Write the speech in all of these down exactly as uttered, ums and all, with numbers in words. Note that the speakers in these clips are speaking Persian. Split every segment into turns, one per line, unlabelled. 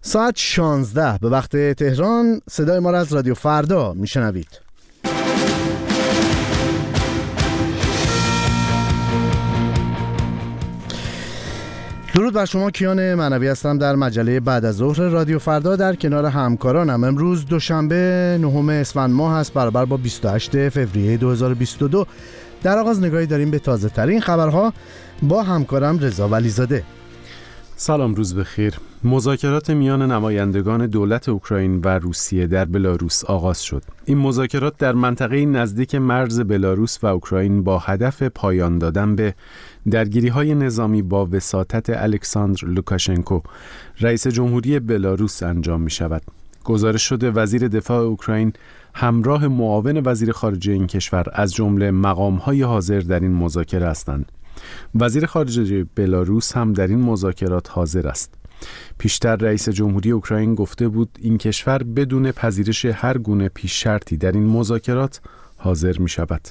ساعت شانزده به وقت تهران. صدای ما را از رادیو فردا میشنوید. درود بر شما، کیان معنوی هستم در مجله بعد از ظهر رادیو فردا در کنار همکارانم. امروز دوشنبه نهم اسفند ماه است، برابر با بیست و هشتم فوریه دو هزار و بیست و دو. در آغاز نگاهی داریم به تازه ترین خبرها با همکارم رضا ولیزاده.
سلام، روز بخیر. مذاکرات میان نمایندگان دولت اوکراین و روسیه در بلاروس آغاز شد. این مذاکرات در منطقه نزدیک مرز بلاروس و اوکراین با هدف پایان دادن به درگیری‌های نظامی با وساطت الکساندر لوکاشنکو، رئیس جمهوری بلاروس انجام می‌شود. گزارش شده وزیر دفاع اوکراین همراه معاون وزیر خارجه این کشور از جمله مقام‌های حاضر در این مذاکره هستند. وزیر خارجه بلاروس هم در این مذاکرات حاضر است. پیشتر رئیس جمهوری اوکراین گفته بود این کشور بدون پذیرش هر گونه پیش شرطی در این مذاکرات حاضر می شود.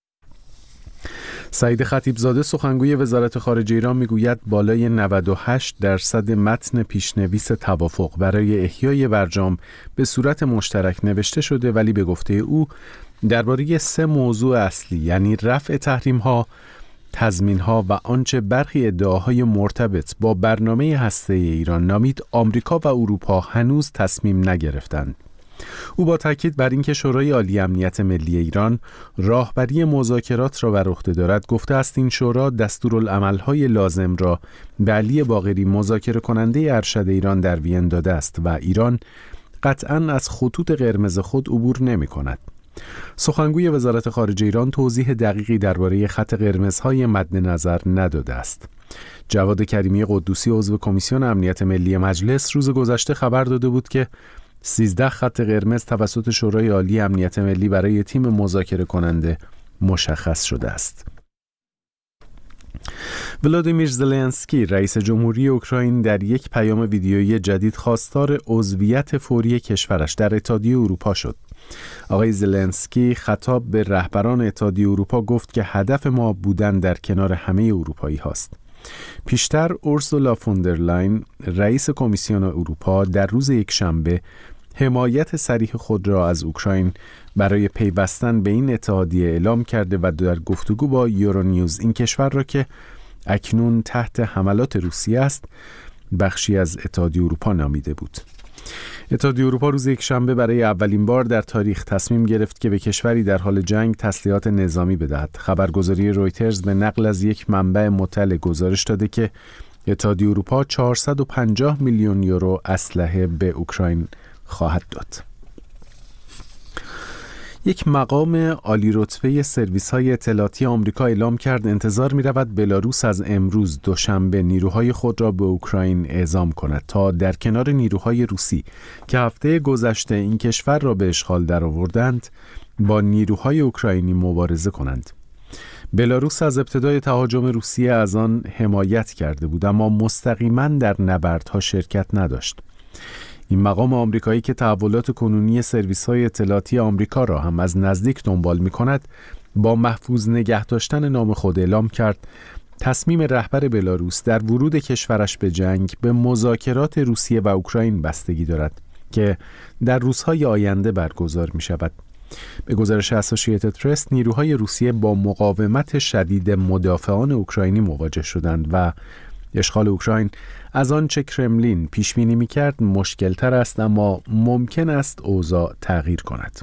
سعید خطیبزاده سخنگوی وزارت خارجه ایران میگوید بالای نود و هشت درصد متن پیشنویس توافق برای احیای برجام به صورت مشترک نوشته شده، ولی به گفته او درباره سه موضوع اصلی یعنی رفع تحریم‌ها، تضمین‌ها و آنچه برخی ادعاهای مرتبط با برنامه هسته‌ای ایران نامید آمریکا و اروپا هنوز تصمیم نگرفتند. او با تاکید بر اینکه شورای عالی امنیت ملی ایران راهبری مذاکرات را بر عهده دارد گفته است این شورا دستورالعمل‌های لازم را به علی باقری مذاکره کننده ارشد ایران در وین داده است و ایران قطعاً از خطوط قرمز خود عبور نمی‌کند. سخنگوی وزارت خارجه ایران توضیح دقیقی درباره خط قرمزهای مد نظر نداده است. جواد کریمی قدوسی عضو کمیسیون امنیت ملی مجلس روز گذشته خبر داده بود که سیزده خط قرمز توسط شورای عالی امنیت ملی برای تیم مذاکره کننده مشخص شده است. ولادیمیر زلنسکی رئیس جمهوری اوکراین در یک پیام ویدیویی جدید خواستار عضویت فوری کشورش در اتحادیه اروپا شد. آقای زلنسکی خطاب به رهبران اتحادیه اروپا گفت که هدف ما بودن در کنار همه اروپایی هاست. پیشتر اورسولا فوندرلاین رئیس کمیسیون اروپا در روز یکشنبه حمایت صریح خود را از اوکراین برای پیوستن به این اتحادیه اعلام کرده و در گفتگو با یورونیوز این کشور را که اکنون تحت حملات روسیه است بخشی از اتحادیه اروپا نامیده بود. اتحادیه اروپا روز یکشنبه برای اولین بار در تاریخ تصمیم گرفت که به کشوری در حال جنگ تسلیحات نظامی بدهد. خبرگزاری رویترز به نقل از یک منبع مطلع گزارش داده که اتحادیه اروپا چهارصد و پنجاه میلیون یورو اسلحه به اوکراین خواهد داد. یک مقام عالی رتبه سرویس‌های اطلاعاتی آمریکا اعلام کرد انتظار می‌رود بلاروس از امروز دوشنبه نیروهای خود را به اوکراین اعزام کند تا در کنار نیروهای روسی که هفته گذشته این کشور را به اشغال درآوردند با نیروهای اوکراینی مبارزه کنند. بلاروس از ابتدای تهاجم روسیه از آن حمایت کرده بود اما مستقیما در نبردها شرکت نداشت. این مقام آمریکایی که تحولات کنونی سرویس‌های اطلاعاتی آمریکا را هم از نزدیک دنبال می‌کند، با محفوظ نگه داشتن نام خود اعلام کرد تصمیم رهبر بلاروس در ورود کشورش به جنگ به مذاکرات روسیه و اوکراین بستگی دارد که در روزهای آینده برگزار می‌شود. به گزارش اسوسییتد پرس نیروهای روسیه با مقاومت شدید مدافعان اوکراینی مواجه شدند و اشغال اوکراین از آنچه کرملین پیش بینی می‌کرد مشکل‌تر است اما ممکن است اوضاع تغییر کند.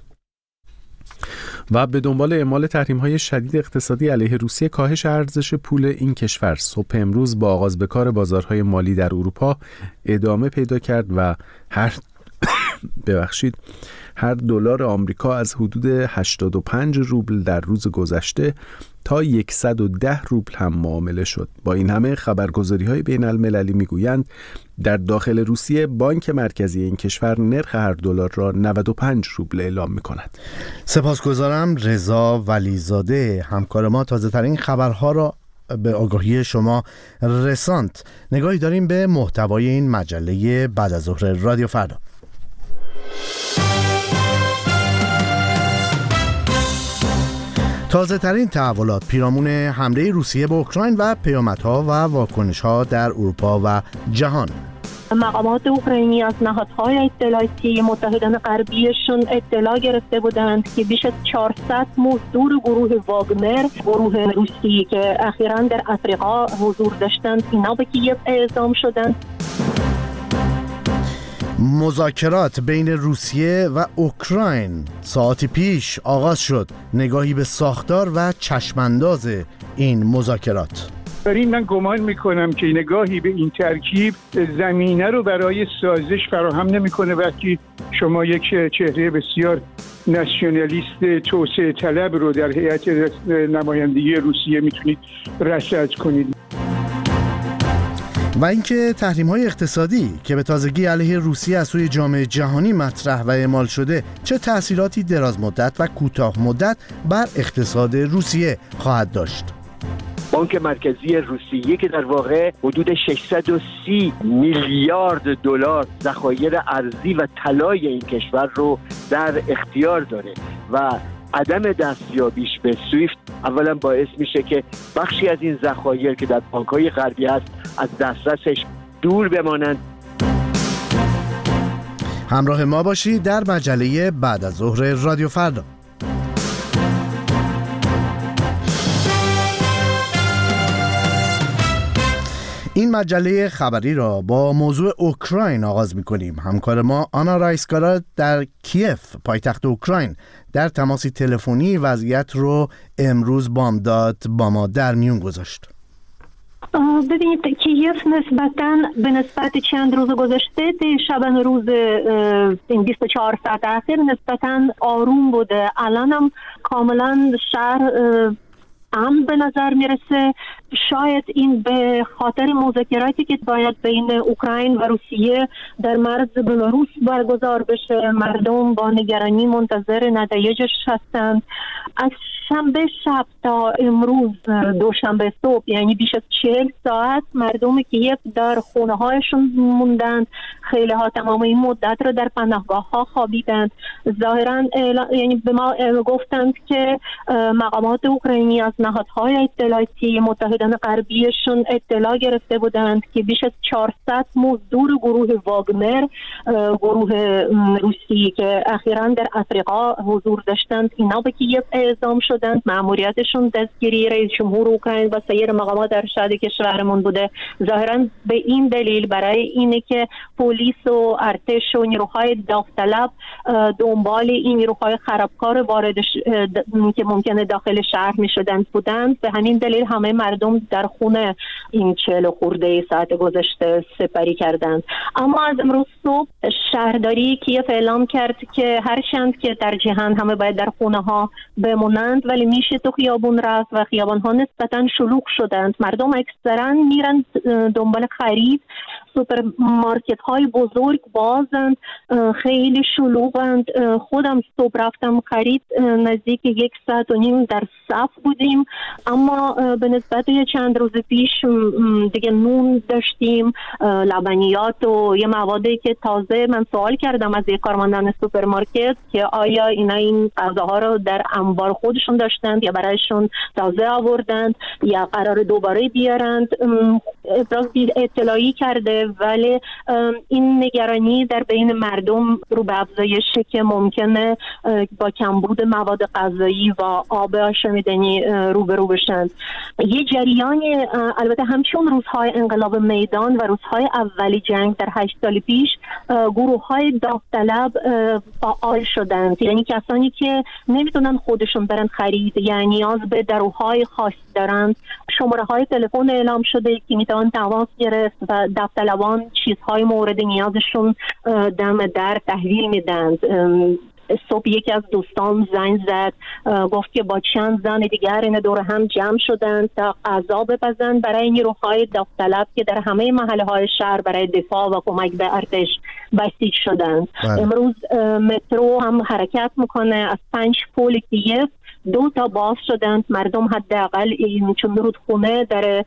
و به دنبال اعمال تحریم‌های شدید اقتصادی علیه روسیه کاهش ارزش پول این کشور صبح امروز با آغاز به کار بازارهای مالی در اروپا ادامه پیدا کرد و هر ببخشید هر دلار آمریکا از حدود هشتاد و پنج روبل در روز گذشته تا صد و ده روبل هم معامله شد. با این همه خبرگزاری‌های بین المللی میگویند در داخل روسیه بانک مرکزی این کشور نرخ هر دلار را نود و پنج روبل اعلام می‌کند.
سپاسگزارم رضا ولیزاده همکار ما تازه ترین خبرها را به آگاهی شما رساند. نگاهی داریم به محتوای این مجله بعد از ظهر رادیو فردا. تازه ترین تحولات پیرامون حمله روسیه به اوکراین و پیامدها و واکنش‌ها در اروپا و جهان.
مقامات اوکراینی از نهادهای اطلاعاتی متحدان غربیشون اطلاع گرفته بودند که بیش از چهارصد مزدور گروه واگنر، گروه روسی که اخیراً در افریقا حضور داشتند، اینا به کیف اعزام شدند.
مذاکرات بین روسیه و اوکراین ساعتی پیش آغاز شد. نگاهی به ساختار و چشمانداز این مذاکرات.
برای من گمان میکنم که نگاهی به این ترکیب زمینه رو برای سازش فراهم نمیکنه وقتی شما یک چهره بسیار ناسیونالیست توسعه طلب رو در هیئت نمایندگی روسیه میتونید رصد کنید.
و اینکه تحریم‌های اقتصادی که به تازگی علیه روسیه از سوی جامعه جهانی مطرح و اعمال شده چه تأثیراتی دراز مدت و کوتاه مدت بر اقتصاد روسیه خواهد داشت.
بانک مرکزی روسیه که در واقع حدود ششصد و سی میلیارد دلار ذخایر ارزی و طلای این کشور رو در اختیار داره و عدم دستیابیش به سویفت اولا باعث میشه که بخشی از این ذخایر که در بانک‌های غربی هست از دسترسش دور بمانند.
همراه ما باشید در مجله بعد از ظهر رادیو فردا. این مجله خبری را با موضوع اوکراین آغاز می‌کنیم. همکار ما آنا رایسکارا در کیف پایتخت اوکراین در تماسی تلفنی وضعیت رو امروز بامداد با ما در میون گذاشت.
ببینید کیف نسبتاً به نسبت چند روز گذشته شبانه روز این بیست و چهار ساعت اخیر نسبتاً آروم بوده. الان هم کاملا شهر امن به نظر میرسه. شاید این به خاطر مذاکراتی که باید بین اوکراین و روسیه در مرز بلاروس برگزار بشه، مردم با نگرانی منتظر نتایجش هستند. از شنبه شب تا امروز دوشنبه صبح، یعنی بیش از چهل ساعت مردم کیف در خونه هایشون موندند. خیلی ها تمام این مدت رو در پناهگاه ها خوابیدند. ظاهرا یعنی به ما گفتند که مقامات اوکراینی از نهادهای اطلاعاتی متحدان غربیشون اطلاع گرفته بودند که بیش از چهارصد مزدور گروه واگنر، گروه روسی که اخیراً در افریقا حضور داشتند، اینا به کیف اعزام شدند. مأموریتشون دستگیری رئیس جمهور اوکراین و سایر مقامات در شهر کشورمون بوده. ظاهراً به این دلیل، برای اینه که پلیس و ارتش و نیروهای داوطلب دنبال این نیروهای خرابکار وارد که ممکنه داخل شهر میشدند بودند، به همین دلیل همه مردم در خونه این چهل خورده ساعت گذشته سپری کردند. اما از امروز صبح شهرداری کیف اعلام کرد که هرچند که در جهان همه باید در خونه ها بمونند، ولی میشه تو خیابون رفت و خیابان ها نسبتاً شلوغ شدند. مردم اکثرا میرن دنبال خرید. سوپرمارکت های بزرگ بازند، خیلی شلوغند. خودم صبح رفتم خرید، نزدیک یک ساعت و نیم در صف بودیم، اما به نسبت چند روز پیش دیگه نون داشتیم، لبنیات و یه موادی که تازه من سوال کردم از یک کارمندان سوپرمارکت که آیا اینا این غذاها رو در انبار خودشون داشتند یا برایشون تازه آوردند یا قرار دوباره بیارند. ابراز اطلاعی کرده، ولی این نگرانی در بین مردم رو به افزایشه که ممکنه با کمبود مواد غذایی و آب آشامیدنی روبرو بشن. یه جریانی البته همچون روزهای انقلاب میدان و روزهای اولی جنگ در هشت سال پیش، گروه های داوطلب فعال شدند، یعنی کسانی که نمیتونن خودشون برن خرید یا نیاز به داروهای خاص دارند. شماره های تلفن اعلام شده که میتونن تماس گرفت و داوطلبان چیزهای مورد نیازشون دم در تحویل میدن. صبح یکی از دوستان زنگ زد، گفت که با چند زن دیگر این دور هم جمع شدند تا غذا بپزند برای نیروهای داوطلب که در همه محله های شهر برای دفاع و کمک به ارتش بسیج شدند. امروز مترو هم حرکت میکنه از پنج پل کیف دو تا باز شدند. مردم حداقل این چون رودخونه در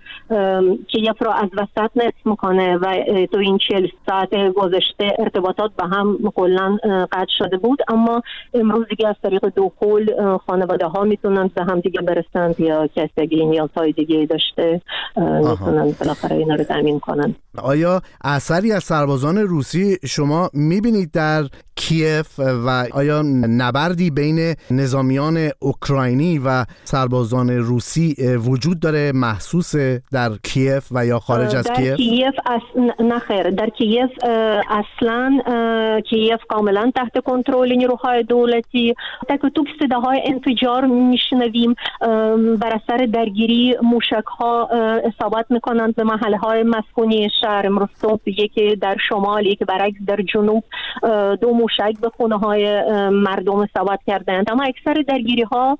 کیف رو از وسط نصف میکنه و تو این چهل ساعت گذشته ارتباطات با هم کلا قطع شده بود، اما امروز دیگه از طریق دخول خانواده ها میتونن به هم دیگه برسند یا کسی که نیازهای دیگه داشته میتونن بالاخره اینا رو تامین کنن.
آیا اثری از سربازان روسی شما میبینید در کیف و آیا نبردی بین نظامیان اوکراینی و سربازان روسی وجود داره محسوس در کیف و یا خارج از
در
کیف؟
کیف اص... نخیر در کیف اصلا کیف کاملا تحت کنترل نیروهای دولتی. تک و توک صداهای انفجار میشنویم، بر اثر درگیری موشک ها اصابت میکنند به محله های مسکونی شهر. امروز صبح یکی در شمال یکی برعکس در جنوب دو موشک به خونه های مردم اصابت کردند، اما اکثر درگیری ها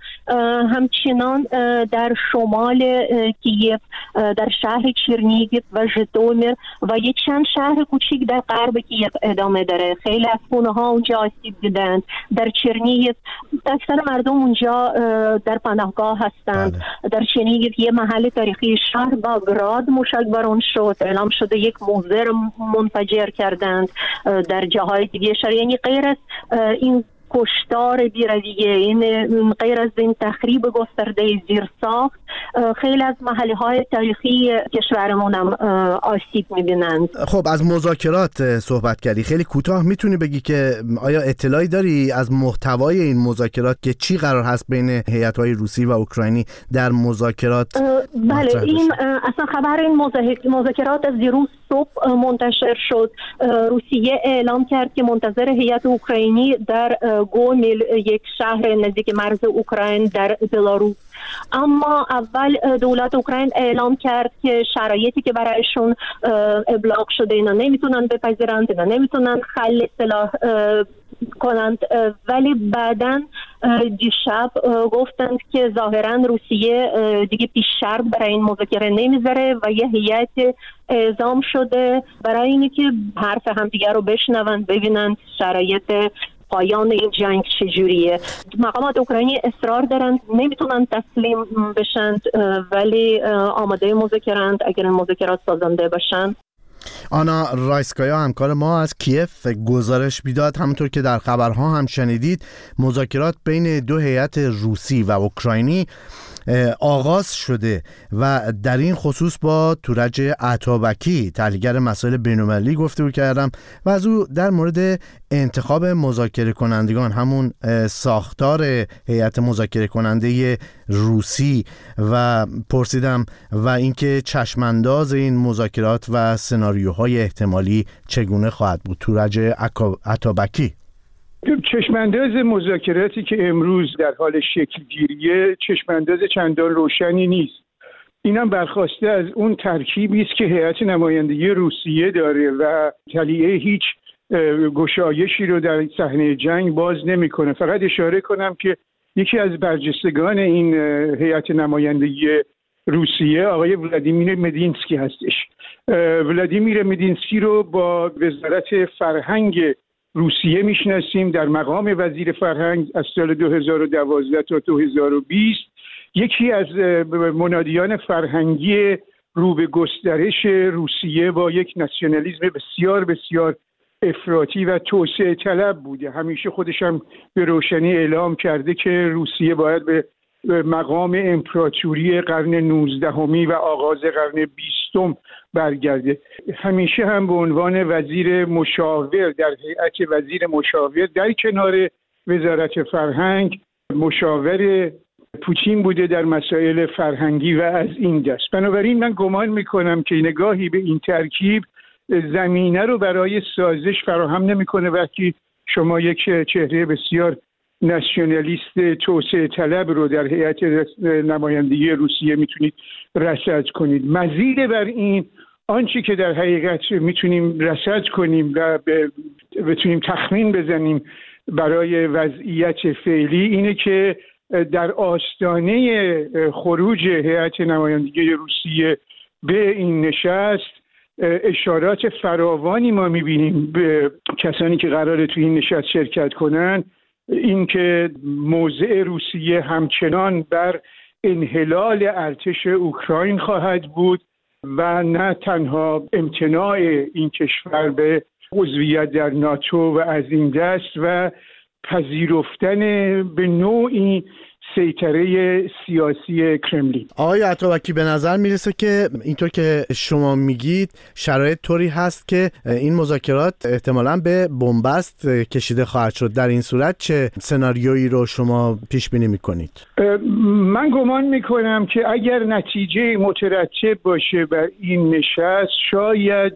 همچنان در شمال کیف، در شهر چرنیگیف و ژیتومیر و یک چند شهر کوچیک در غرب کیف ادامه داره. خیلی از خونه ها اونجا آسیب دیدند. در چرنیگیف اکثر مردم اونجا در پناهگاه هستند. بله. در چرنیگیف یه محل تاریخی شهر با گراد موشکباران شد، اعلام شده یک موزر منفجر کردند در جاهای دیگه شهر. یعنی غیر از این کشتار بیرویه، این غیر از این تخریب گسترده زیرساخت، خیلی از محله‌های تاریخی کشورمون هم آسیب می‌بینند.
خب از مذاکرات صحبت کردی، خیلی کوتاه میتونی بگی که آیا اطلاعی داری از محتوای این مذاکرات که چی قرار هست بین هیئت‌های روسی و اوکراینی در مذاکرات؟
بله، این اصلا خبر این مذاکرات از دیروز صبح منتشر شد. روسیه اعلام کرد که منتظر هیئت اوکراینی در گومیل، یک شهر نزدیک مرز اوکراین در بلاروس. اما اول دولت اوکراین اعلام کرد که شرایطی که برایشون ابلاغ شده اینا نمیتونن بپذیرند، اینا نمیتونن خل سلاح کنند، ولی بعداً دیشب گفتند که ظاهراً روسیه دیگه پیش شرط برای این مذاکره نمیذاره و یه هیئت اعزام شده برای اینی که حرف همدیگر رو بشنوند، ببینند شرایط پایان این جنگ چجوریه. مقامات اوکراینی اصرار دارند نمیتونن تسلیم بشند، ولی آماده مذاکرند اگر این مذاکرات سازنده باشن.
آنا رایسکایا همکار ما از کیف گزارش میداد. همونطور که در خبرها هم شنیدید، مذاکرات بین دو هیئت روسی و اوکراینی آغاز شده و در این خصوص با تورج عطابکی تحلیلگر مسائل بین‌المللی گفتگو کردم و از او در مورد انتخاب مذاکره کنندگان، همون ساختار هیئت مذاکره کننده روسی و پرسیدم و اینکه چشمانداز این مذاکرات و سناریوهای احتمالی چگونه خواهد بود. تورج عطابکی:
چشمانداز مذاکراتی که امروز در حال شکل گیریه چشمانداز چندان روشنی نیست. اینم برخواسته از اون ترکیبی است که هیئت نمایندگی روسیه داره و طلیعه هیچ گشایشی رو در صحنه جنگ باز نمیکنه. فقط اشاره کنم که یکی از برجستگان این هیئت نمایندگی روسیه آقای ولادیمیر مدینسکی هستش. ولادیمیر مدینسکی رو با وزارت فرهنگ روسیه میشناسیم. در مقام وزیر فرهنگ از سال دو هزار و دوازده تا دو هزار و بیست یکی از منادیان فرهنگی رو به گسترش روسیه با یک ناسیونالیسم بسیار بسیار افراطی و توسعه طلب بوده. همیشه خودش هم به روشنی اعلام کرده که روسیه باید به مقام امپراتوری قرن نوزدهمی و آغاز قرن بیستم برگرده. همیشه هم به عنوان وزیر مشاور در هیئت وزیر مشاور در کنار وزارت فرهنگ مشاور پوتین بوده در مسائل فرهنگی و از این دست. بنابراین من گمان میکنم که نگاهی به این ترکیب زمینه رو برای سازش فراهم نمیکنه وقتی شما یک چهره بسیار ناسیونالیست توسعه طلب رو در هیئت نمایندگی روسیه میتونید رصد کنید. مزید بر این آنچه که در حقیقت میتونیم رصد کنیم و بتونیم تخمین بزنیم برای وضعیت فعلی اینه که در آستانه خروج هیئت نمایندگی روسیه به این نشست اشارات فراوانی ما میبینیم به کسانی که قراره توی این نشست شرکت کنن اینکه موضع روسیه همچنان بر انحلال ارتش اوکراین خواهد بود و نه تنها امتناع این کشور به عضویت در ناتو و از این دست و پذیرفتن به نوعی سیطره سیاسی کرملین.
آقای عطابکی، به نظر میرسه که اینطور که شما میگید شرایط طوری هست که این مذاکرات احتمالاً به بنبست کشیده خواهد شد. در این صورت چه سناریویی رو شما پیش بینی میکنید؟
من گمان میکنم که اگر نتیجه مترتب باشه بر این نشست، شاید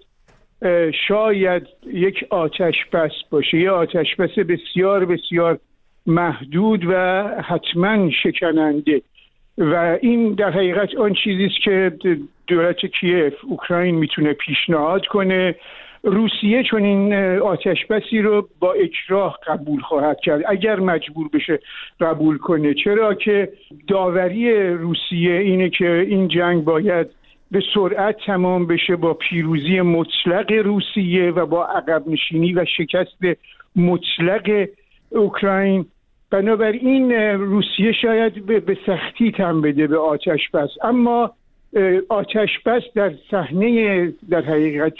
شاید یک آتش بس باشه، یک آتش بس بسیار بسیار محدود و حتما شکننده و این در حقیقت آن چیزی است که دولت کیف اوکراین میتونه پیشنهاد کنه. روسیه چون این آتش بسی رو با اکراه قبول خواهد کرد اگر مجبور بشه قبول کنه، چرا که داوری روسیه اینه که این جنگ باید به سرعت تمام بشه با پیروزی مطلق روسیه و با عقب نشینی و شکست مطلق اوکراین. بنابراین روسیه شاید به سختی تن بده به آتش بس، اما آتش بس در صحنه در حقیقت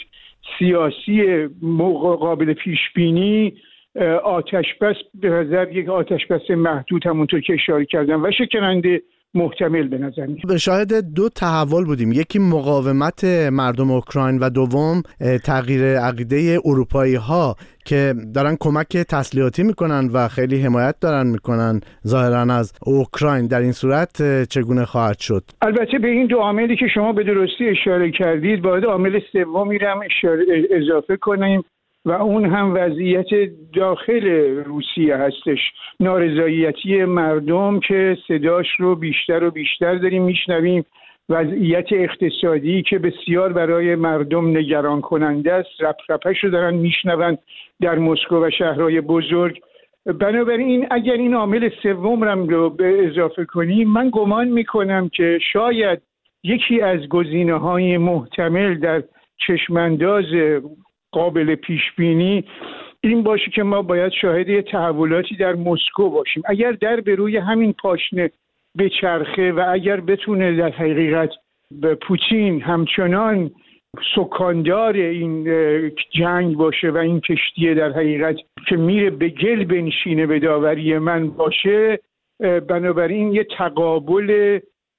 سیاسی قابل پیش بینی آتش بس به نظر یک آتش بس محدود همونطور که اشاره کردم و شکننده محتمل به نظر میاد.
به شاهد دو تحول بودیم، یکی مقاومت مردم اوکراین و دوم تغییر عقیده اروپایی ها که دارن کمک تسلیحاتی میکنن و خیلی حمایت دارن میکنن ظاهرا از اوکراین. در این صورت چگونه خواهد شد؟
البته به این دو عاملی که شما به درستی اشاره کردید باید عامل سومی رو هم اضافه کنیم و اون هم وضعیت داخل روسیه هستش، نارضایتی مردم که صداش رو بیشتر و بیشتر داریم میشنویم، وضعیت اقتصادی که بسیار برای مردم نگران کننده است، رپ رپش رو دارن میشنون در مسکو و شهرهای بزرگ. بنابراین اگر این عامل سوم رو به اضافه کنیم، من گمان میکنم که شاید یکی از گزینه‌های محتمل در چشمانداز قابل پیش بینی این باشه که ما باید شاهد یه تحولاتی در مسکو باشیم. اگر در به روی همین پاشنه بچرخه و اگر بتونه در حقیقت به پوتین همچنان سکاندار این جنگ باشه و این کشتی در حقیقت که میره به گل بنشینه به داوری من باشه، بنابراین یه تقابل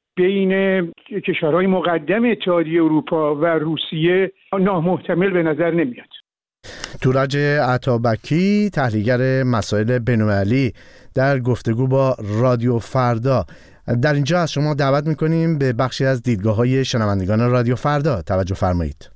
بین کشورهای مقدم اتحادیه اروپا و روسیه نامحتمل به نظر نمیاد.
تورج عطابکی، تحلیلگر مسائل بین‌المللی، در گفتگو با رادیو فردا. در اینجا از شما دعوت میکنیم به بخشی از دیدگاه‌های شنوندگان رادیو فردا توجه فرمایید.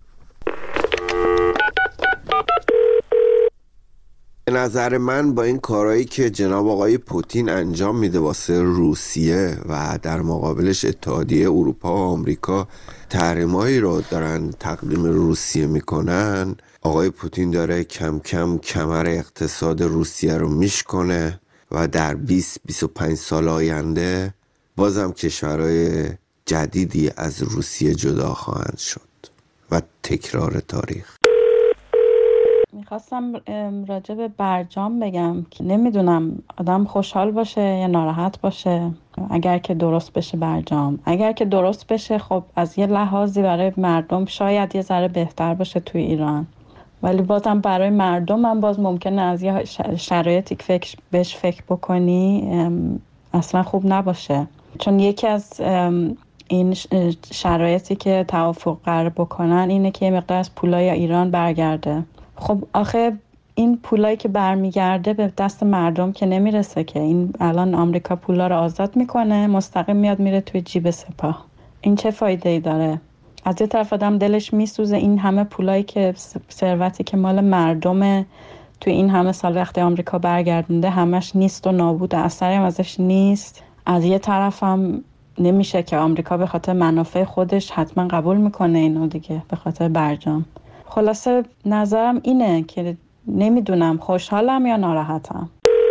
به نظر من با این کارهایی که جناب آقای پوتین انجام میده واسه روسیه و در مقابلش اتحادیه اروپا و آمریکا تحریمایی رو دارن تقدیم روسیه میکنن، آقای پوتین داره کم کم کمر اقتصاد روسیه رو میشکنه و در بیست بیست و پنج سال آینده بازم کشورهای جدیدی از روسیه جدا خواهند شد و تکرار تاریخ.
میخواستم راجع به برجام بگم که نمیدونم آدم خوشحال باشه یا ناراحت باشه اگر که درست بشه برجام. اگر که درست بشه خب از یه لحاظی برای مردم شاید یه ذره بهتر باشه توی ایران، ولی بازم برای مردم من باز ممکنه از یه شرایطی که فکر بهش فکر بکنی اصلا خوب نباشه، چون یکی از این شرایطی که توافق قرار بکنن اینه که یه مقدار از پولای ایران برگرده. خب آخه این پولایی که برمیگرده به دست مردم که نمیرسه که. این الان آمریکا پولا رو آزاد میکنه مستقیم میاد میره توی جیب سپاه. این چه فایده ای داره؟ از یه طرف آدم دلش میسوزه این همه پولایی که ثروتی که مال مردمه توی این همه سال وقتی آمریکا برگردونده همش نیست و نابود، اثری هم ازش نیست. از یه طرف هم نمیشه که آمریکا به خاطر منافع خودش حتما قبول میکنه اینو دیگه به خاطر برجام. خلاصه نظرم اینه که نمیدونم خوشحالم یا ناراحتم.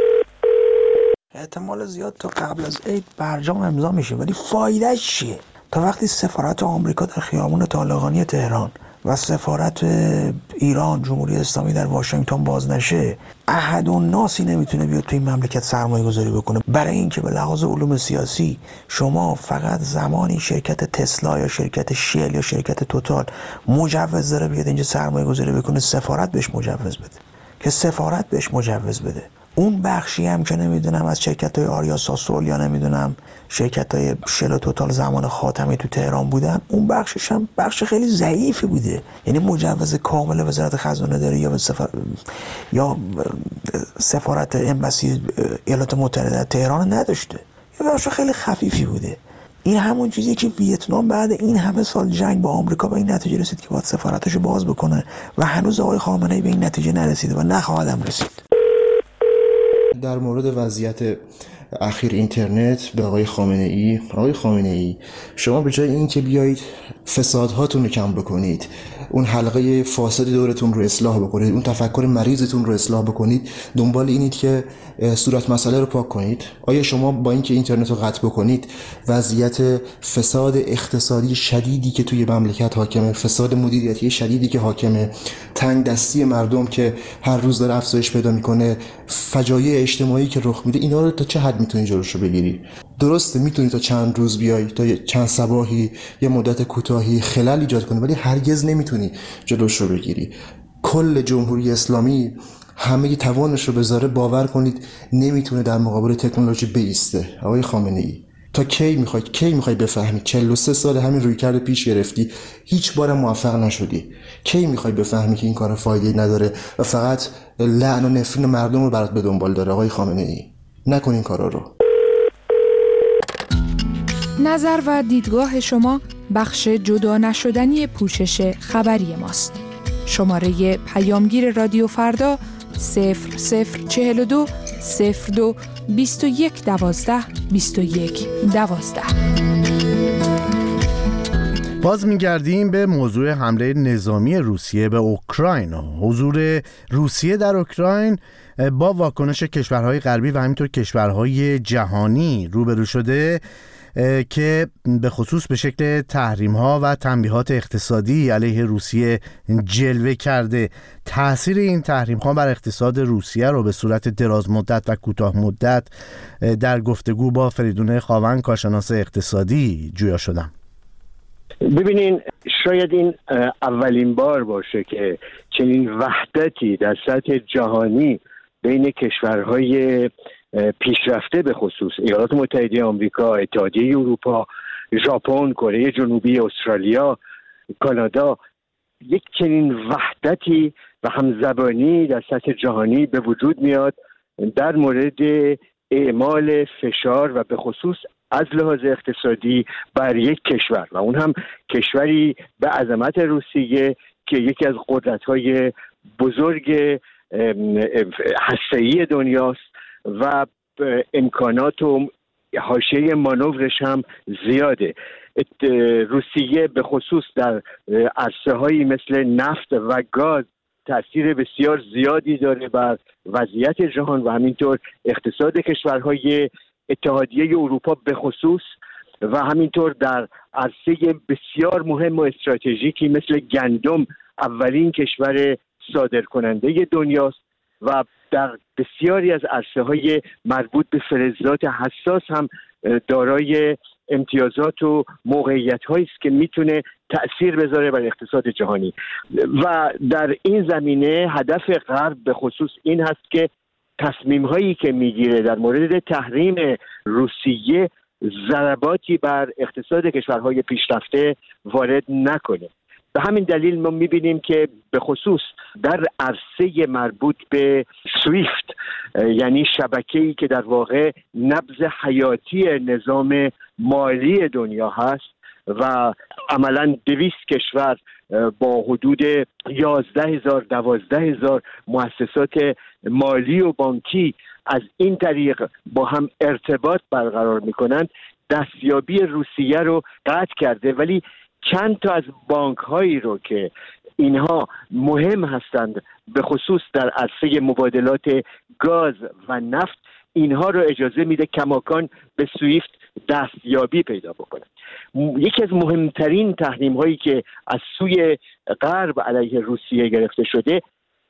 احتمال زیاد تا قبل از عید برجام امضا میشه، ولی فایدهش چیه؟ تا وقتی سفارت آمریکا در خیابان طالقانی تهران و سفارت ایران جمهوری اسلامی در واشنگتن باز نشه، احد و ناسی نمیتونه بیاد توی این مملکت سرمایه گذاری بکنه، برای اینکه به لحاظ علوم سیاسی شما فقط زمانی شرکت تسلا یا شرکت شل یا شرکت توتال مجوز داره بیاد اینجا سرمایه گذاری بکنه سفارت بهش مجوز بده، که سفارت بهش مجوز بده. اون بخشی هم که نمیدونم از شرکت‌های آریا ساسول یا نمیدونم شرکت‌های شل و توتال زمان خاتمی تو تهران بودن، اون بخشش هم بخش خیلی ضعیفی بوده، یعنی مجوز کامل وزارت خزانه داری یا سفارت یا سفارت امبسی ایالات متحده تهران نداشته، یه بخش خیلی خفیفی بوده. این همون چیزی که ویتنام بعد این همه سال جنگ با آمریکا به این نتیجه رسید که باید سفارتشو باز بکنه و هنوز آقای خامنه‌ای به این نتیجه نرسیده و نخواهدم رسید.
در مورد وضعیت اخیر اینترنت به آقای خامنه ای آقای خامنه ای شما به جای این که بیایید فسادهاتون رو کم بکنید، اون حلقه فاسد دورتون رو اصلاح بکنید، اون تفکر مریضتون رو اصلاح بکنید، دنبال اینید که صورت مسئله رو پاک کنید. آیا شما با اینکه اینترنت رو قطع بکنید وضعیت فساد اقتصادی شدیدی که توی مملکت حاکمه، فساد مدیریتی شدیدی که حاکمه، تنگ دستی مردم که هر روز داره افزایش پیدا میکنه، فجایع اجتماعی که رخ میده، اینا رو تا چه حد میتونی جلوشو بگیری؟ درسته میتونی تا چند روز بیای، تا چند صباحی، یه مدت کوتاهی خلل ایجاد کنی، ولی هرگز نمیتونی جلوش رو بگیری. کل جمهوری اسلامی همه توانش رو بذاره، باور کنید نمیتونه در مقابل تکنولوژی بایسته. آقای خامنه ای تا کی میخوای کی میخوای بفهمی؟ چهل و سه سال همین رویکرد پیش گرفتی، هیچ بار موفق نشدی. کی میخوای بفهمی که این کار فایده نداره و فقط لعن و نفرین مردم رو برات به دنبال داره؟ آقای خامنه ای نکن این کارا رو.
نظر و دیدگاه شما بخش جدا نشدنی پوشش خبری ماست. شماره پیامگیر رادیو فردا صفر صفر چهل و دو صفر دو بیست و یک دوازده بیست و یک دوازده.
باز میگردیم به موضوع حمله نظامی روسیه به اوکراین. حضور روسیه در اوکراین با واکنش کشورهای غربی و همینطور کشورهای جهانی روبرو شده که به خصوص به شکل تحریم‌ها و تنبیهات اقتصادی علیه روسیه جلوه کرده. تأثیر این تحریم‌ها بر اقتصاد روسیه رو به صورت دراز مدت و کوتاه مدت در گفتگو با فریدون خاون کارشناس اقتصادی جویا شدم.
ببینین، شاید این اولین بار باشه که چنین وحدتی در سطح جهانی بین کشورهای پیشرفته، به خصوص ایالات متحده آمریکا، اتحادیه اروپا، ژاپن، کره جنوبی، استرالیا، کانادا، یک چنین وحدتی و همزبانی در سطح جهانی به وجود میاد در مورد اعمال فشار و به خصوص از لحاظ اقتصادی بر یک کشور و اون هم کشوری به عظمت روسیه که یکی از قدرت‌های بزرگ هسته‌ای دنیاست و امکانات و حاشیه مانورش هم زیاده. روسیه به خصوص در عرصه‌هایی مثل نفت و گاز تأثیر بسیار زیادی داره بر وضعیت جهان و همینطور اقتصاد کشورهای اتحادیه اروپا به خصوص و همینطور در عرصه بسیار مهم و استراتژیکی مثل گندم اولین کشور صادرکننده دنیاست و در بسیاری از عرصه‌های مربوط به فلزات حساس هم دارای امتیازات و موقعیت‌هایی است که میتونه تأثیر بذاره بر اقتصاد جهانی و در این زمینه هدف غرب به خصوص این هست که تصمیم‌هایی که میگیره در مورد تحریم روسیه ضرباتی بر اقتصاد کشورهای پیشرفته وارد نکنه. به همین دلیل ما میبینیم که به خصوص در عرصه مربوط به سویفت، یعنی شبکه‌ای که در واقع نبض حیاتی نظام مالی دنیا هست و عملاً دویست کشور با حدود یازده هزار دوازده هزار مؤسسات مالی و بانکی از این طریق با هم ارتباط برقرار میکنند، دستیابی روسیه رو قطع کرده. ولی چند تا از بانک هایی رو که اینها مهم هستند به خصوص در عرصه مبادلات گاز و نفت، اینها رو اجازه میده کماکان به سویفت دستیابی پیدا بکنند. یکی از مهمترین تحریم هایی که از سوی غرب علیه روسیه گرفته شده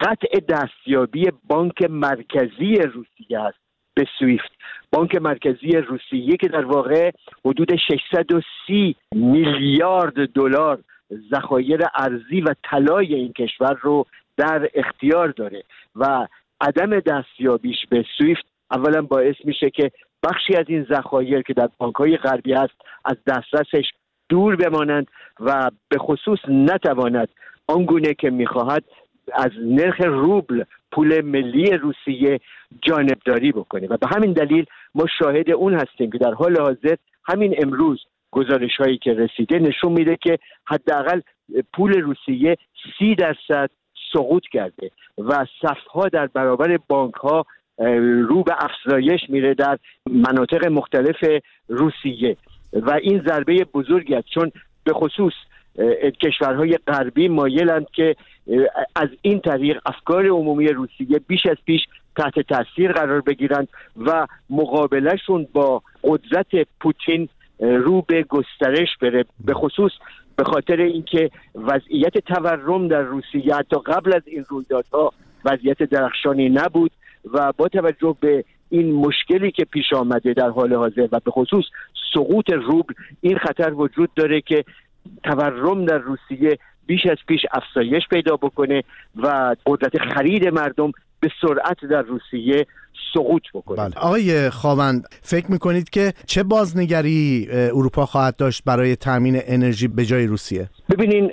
قطع دستیابی بانک مرکزی روسیه است به سویفت. بانک مرکزی روسیه که در واقع حدود ششصد و سی میلیارد دلار ذخایر ارزی و طلای این کشور رو در اختیار داره و عدم دستیابیش به سویفت اولا باعث میشه که بخشی از این ذخایر که در بانک‌های غربی است از دسترسش دور بمانند و به خصوص نتواند آنگونه که میخواهد از نرخ روبل پول ملی روسیه جانبداری بکنه و به همین دلیل ما شاهد اون هستیم که در حال حاضر همین امروز گزارش هایی که رسیده نشون میده که حداقل پول روسیه سی درصد سقوط کرده و صفها در برابر بانک ها رو به افزایش میره در مناطق مختلف روسیه و این ضربه بزرگی است، چون به خصوص کشورهای غربی مایلند که از این طریق افکار عمومی روسیه بیش از پیش تحت تاثیر قرار بگیرند و مقابلهشون با قدرت پوتین رو به گسترش بره، به خصوص به خاطر اینکه وضعیت تورم در روسیه حتی قبل از این رویدادها وضعیت درخشانی نبود و با توجه به این مشکلی که پیش آمده در حال حاضر و به خصوص سقوط روبل، این خطر وجود داره که تورم در روسیه بیش از پیش افزایش پیدا بکنه و قدرت خرید مردم به سرعت در روسیه سقوط بکنه.
بله. آقای خاوند، فکر میکنید که چه بازنگری اروپا خواهد داشت برای تامین انرژی به جای روسیه؟
ببینین،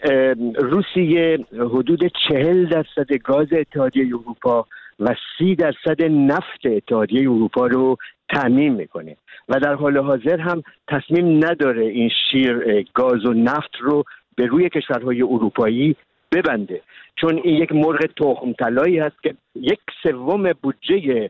روسیه حدود چهل درصد گاز اتحادیه اروپا و سی درصد نفت اتحادیه اروپا رو تامین میکنه و در حال حاضر هم تصمیم نداره این شیر گاز و نفت رو به روی کشورهای اروپایی ببنده، چون این یک مرغ تخم طلایی هست که یک سوم بودجه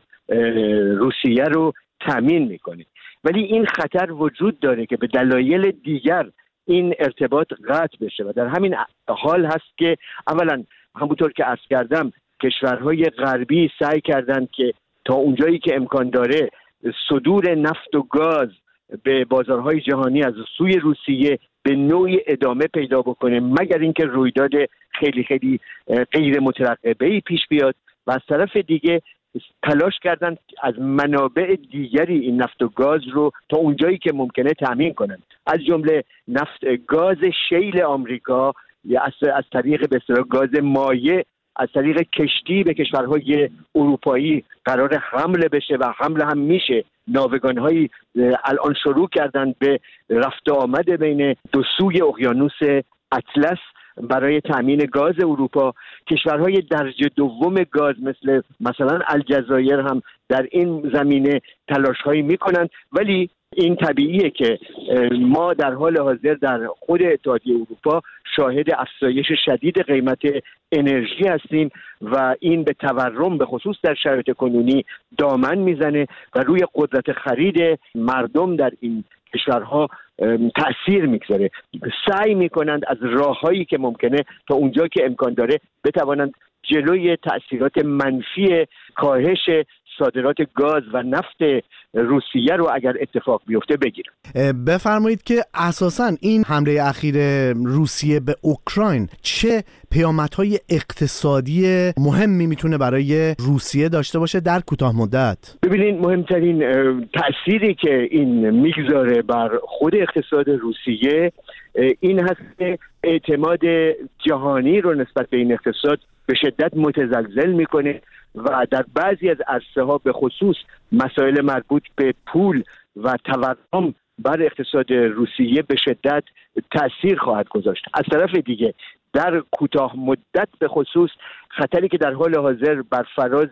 روسیه رو تامین میکنه. ولی این خطر وجود داره که به دلایل دیگر این ارتباط قطع بشه و در همین حال هست که اولا همونطور که عرض کردم کشورهای غربی سعی کردند که تا اونجایی که امکان داره صدور نفت و گاز به بازارهای جهانی از سوی روسیه به نوعی ادامه پیدا بکنه مگر اینکه رویداد خیلی خیلی غیر مترقبه‌ای پیش بیاد و از طرف دیگه تلاش کردن از منابع دیگری این نفت و گاز رو تا اونجایی که ممکنه تامین کنند، از جمله نفت گاز شیل آمریکا یا از از طریق به اصطلاح گاز مایع از طریق کشتی به کشورهای اروپایی قرار حمله بشه و حمله هم میشه. ناوگان‌هایی الان شروع کردن به رفت و آمد بین دو سوی اقیانوس اطلس برای تامین گاز اروپا. کشورهای درجه دوم گاز مثل مثلا الجزایر هم در این زمینه تلاش‌هایی میکنند، ولی این طبیعیه که ما در حال حاضر در خود اتحادیه اروپا شاهد افزایش شدید قیمت انرژی هستیم و این به تورم به خصوص در شرایط کنونی دامن میزنه و روی قدرت خرید مردم در این کشورها تأثیر میگذاره. سعی میکنند از راههایی که ممکنه تا اونجا که امکان داره بتوانند جلوی تأثیرات منفی کاهش صادرات گاز و نفت روسیه رو اگر اتفاق بیفته بگیرن.
بفرمایید که اساساً این حمله اخیر روسیه به اوکراین چه پیامدهای اقتصادی مهمی میتونه برای روسیه داشته باشه در کوتاه مدت؟
ببینید، مهمترین تأثیری که این میگذاره بر خود اقتصاد روسیه این هست که اعتماد جهانی رو نسبت به این اقتصاد به شدت متزلزل میکنه و در بعضی از عرصه ها به خصوص مسائل مربوط به پول و تورم بر اقتصاد روسیه به شدت تأثیر خواهد گذاشت. از طرف دیگه در کوتاه مدت به خصوص خطری که در حال حاضر بر فراز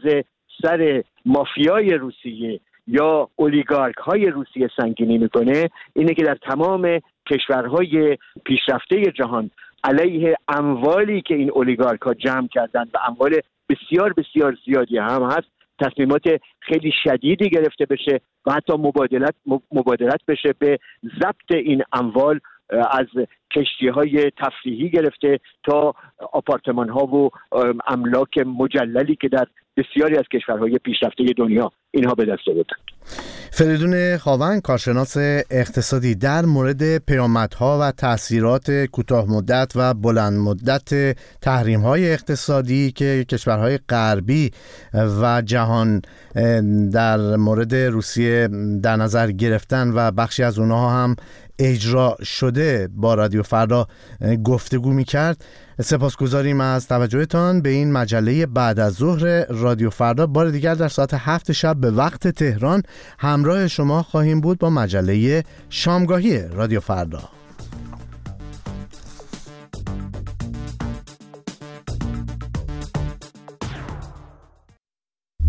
سر مافیای روسیه یا اولیگارک های روسیه سنگینی میکنه اینه که در تمام کشورهای پیشرفته جهان علیه اموالی که این اولیگارک ها جمع کردن و اموال بسیار بسیار زیادی هم هست تصمیمات خیلی شدیدی گرفته بشه و حتی مبادلت مبادلت بشه به ضبط این اموال از کشتی‌های تفریحی گرفته تا آپارتمان‌ها و املاک مجللی که در بسیاری از کشورهای پیشرفته دنیا اینها به دست آوردن.
فریدون خاوند، کارشناس اقتصادی، در مورد پیامدها و تأثیرات کوتاه مدت و بلند مدت تحریم‌های اقتصادی که کشورهای غربی و جهان در مورد روسیه در نظر گرفتن و بخشی از اونها هم اجرا شده با رادیو فردا گفتگو می‌کرد. سپاسگزاریم از توجهتان به این مجله بعد از ظهر رادیو فردا. بار دیگر در ساعت هفت شب به وقت تهران همراه شما خواهیم بود با مجله شامگاهی رادیو فردا.